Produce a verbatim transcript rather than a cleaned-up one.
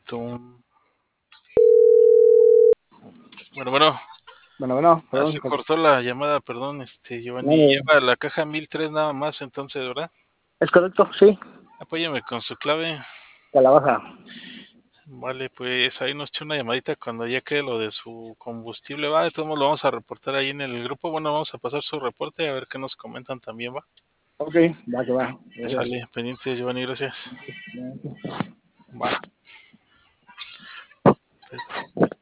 Tum. Bueno, bueno. Bueno, bueno, Ah, perdón. se cortó la llamada, perdón, este, Giovanni. No, Lleva la caja mil tres nada más, entonces, ¿verdad? es correcto, sí. Apóyame con su clave. Calabaza. Vale, pues ahí nos echa una llamadita cuando ya quede lo de su combustible, va. De todos modos lo vamos a reportar ahí en el grupo. Bueno, vamos a pasar su reporte a ver qué nos comentan también, va. Ok, va que va. Gracias. Sale, pendiente, Giovanni, gracias. Va.